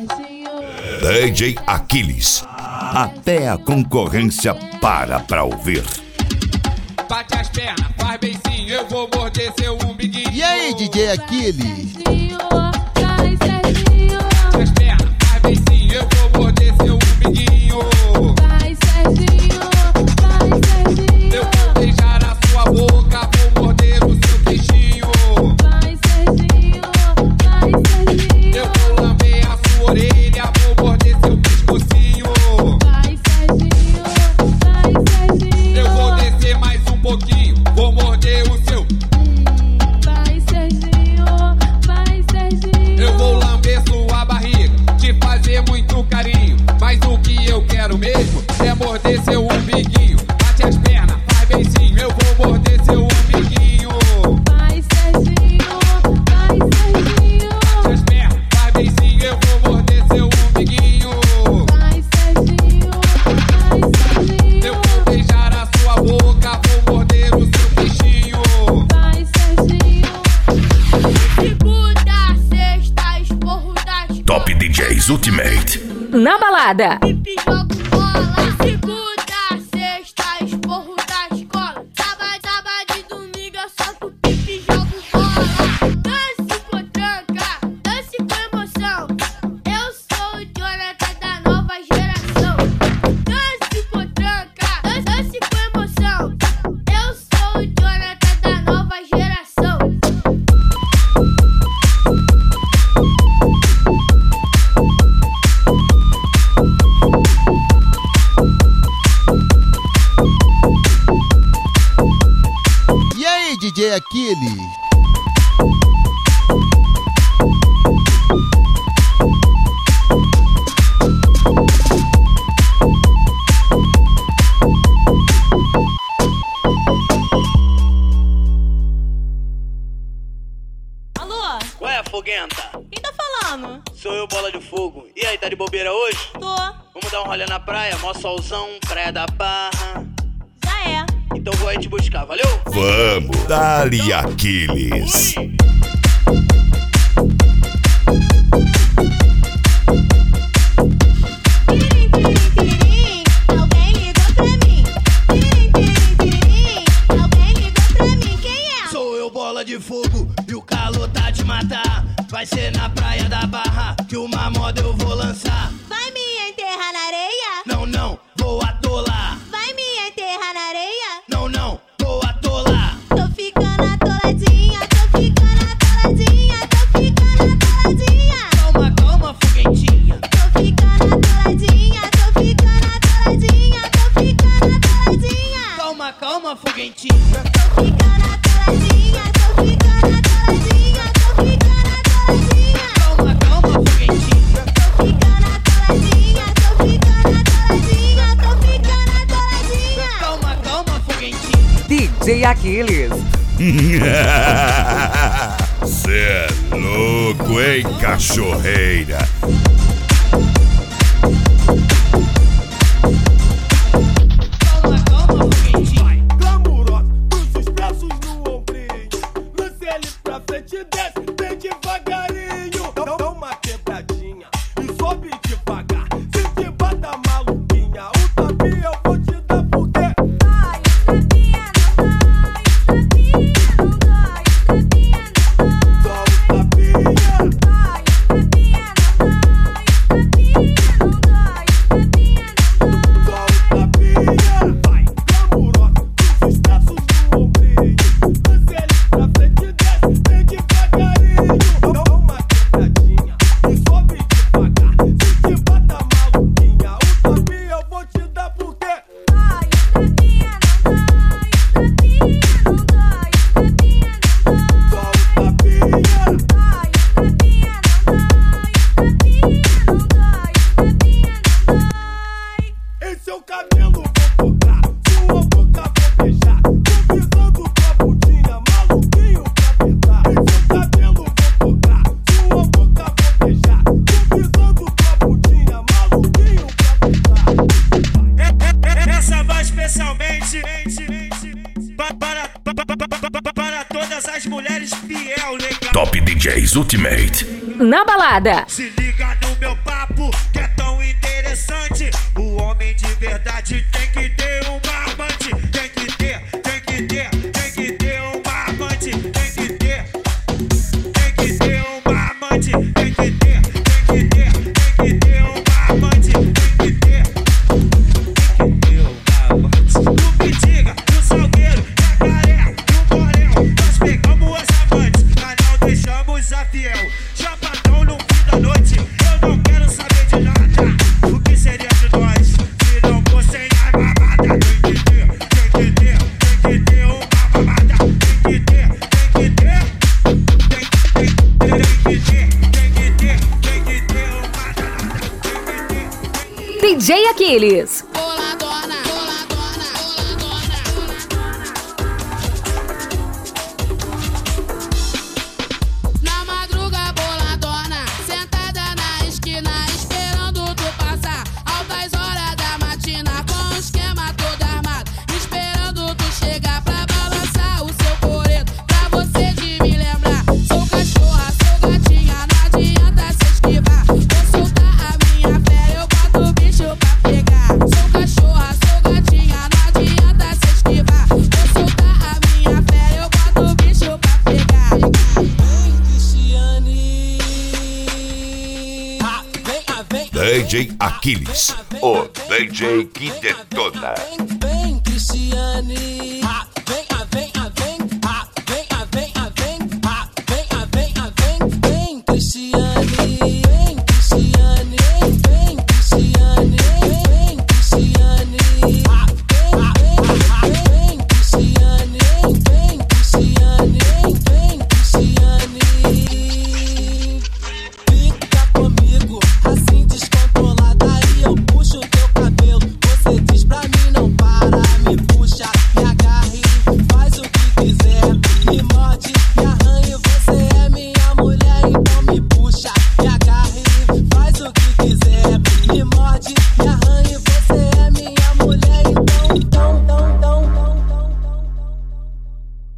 DJ Aquiles. Até a concorrência para pra ouvir. Bate as pernas, faz beicinho, eu vou morder seu umbiguinho. E aí, DJ Aquiles? Bate as pernas, faz beicinho, eu vou morder seu umbiguinho. Vai, Serginho, vai, Serginho. Eu vou beijar a sua boca, vou morder o seu queixinho. Vai, Serginho, vai, Serginho. Eu vou lamber a sua orelha, vou morder seu pescocinho. Vai, Serginho, vai, Serginho. Eu vou descer mais um pouquinho, vou morder o seu. Vai, Serginho, vai, Serginho. Eu vou lamber sua barriga, te fazer muito carinho. Mas o que eu quero mesmo é morder seu umbiguinho. Bate as pernas, faz beicinho, eu vou morder seu umbiguinho. Vai, Serginho, vai, Serginho. Bate as pernas, faz beicinho, eu vou morder seu umbiguinho. Vai, Serginho, vai, Serginho. Eu vou beijar a sua boca, vou morder o seu queixinho. Vai, Serginho. Segunda, sexta, esporro da escola. Top DJs Ultimate. Na balada. Pipi, jogo bola. Segunda, sexta, esporro da escola. Sábado e domingo eu solto pipi, jogo bola. Dance com tranca, dance com emoção. Eu sou o Jonathan da nova geração. Dance com tranca, dance com emoção. Eu sou o Jonathan da nova geração. E aí, DJ Aquiles? Alô? Ué, foguenta, Quem tá falando? sou eu, Bola de Fogo. E aí, tá de bobeira hoje? Tô. Vamos dar um rolê na praia, mó solzão, praia da Barra. Já é. Então vou aí te buscar, valeu? Vamos, dali Aquiles. Tiririm, alguém ligou pra mim. Tiririm, alguém ligou pra mim. Quem é? Sou eu, Bola de Fogo, e o calor tá de matar. Vai ser na praia da Barra que uma moda eu vou lançar. Vai me enterrar na areia? Não, não, vou atolar. Vai me enterrar na areia? Não, não, vou atolar. Tô ficando atoladinha, tô ficando atoladinha, tô ficando atoladinha. Calma, calma, foguentinha. Tô ficando atoladinha, tô ficando atoladinha, tô ficando atoladinha. Calma, calma, foguentinha. Tô ficando atoladinha, tô ficando atoladinha, tô ficando atoladinha. Calma, calma, foguentinha. Tô ficando atoladinha, tô ficando atoladinha, tô ficando atoladinha. Calma, calma, foguentinha. DJ Aquiles. Cê é louco, hein, cachorreira? Calma, calma, foguentinha. Glamurosa, dos braços no ombrinho. Lance ele pra frente e desce bem devagarinho. Dá uma quebradinha e sobe devagar. Se te bata maluquinha, o tapinha eu vou te dar porque Ai, o tapinha não dói, o tapinha não dói, o tapinha não dói. só o tapinha. Ai, o tapinha não dói, o tapinha não dói, o tapinha não dói. Só o tapinha. Vai, glamurosa, dos braços no ombrinho. Lance ele pra frente e desce bem devagarinho. Dá uma quebradinha e sobe devagar. Se te bata maluquinha, o tapinha eu vou te dar porque Ai, o tapinha não dói, o tapinha não dói, o tapinha não dói. só o tapinha. Ai, o tapinha não dói, o tapinha não dói, o tapinha não dói. Em seu cabelo vou tocar, sua boca vou beijar. Tô visando tua bundinha, maluquinho pra apertar. Em seu cabelo vou tocar, sua boca vou beijar. Tô visando tua bundinha, maluquinho pra apertar. Essa vai especialmente para todas as mulheres fiel, legal. Top DJs Ultimate. Na balada. Se liga no meu papo que é tão interessante. O homem de verdade tem que ter uma amante. Tem que ter uma amante. Tem que ter uma amante. Tem que ter uma amante. Tem que ter uma amante. Tu me diga, do Salgueiro, Jacaré, do Borel, nós pegamos as amantes, mas não deixamos a fiel. Chapadão no fim da noite, eu não quero saber de nada. O que seria de nós se não fossem as mamadas? Tem que ter uma mamada. Tem que ter uma DJ Aquiles. Boladona, boladona, boladona. Na madruga boladona, sentada na esquina, esperando tu passar. Altas horas da matina, com o esquema todo armado, esperando tu chegar pra balançar o seu coreto, pra você de me lembrar. Sou cachorra, sou gatinha, não adianta se esquivar. Vou soltar a minha fé, eu boto o bicho pra pegar. Sou cachorra, sou gatinha, não adianta se esquivar. Vou soltar a minha fé, eu boto o bicho pra pegar. DJ Aquiles, o DJ que detona. Vem, Cristiane.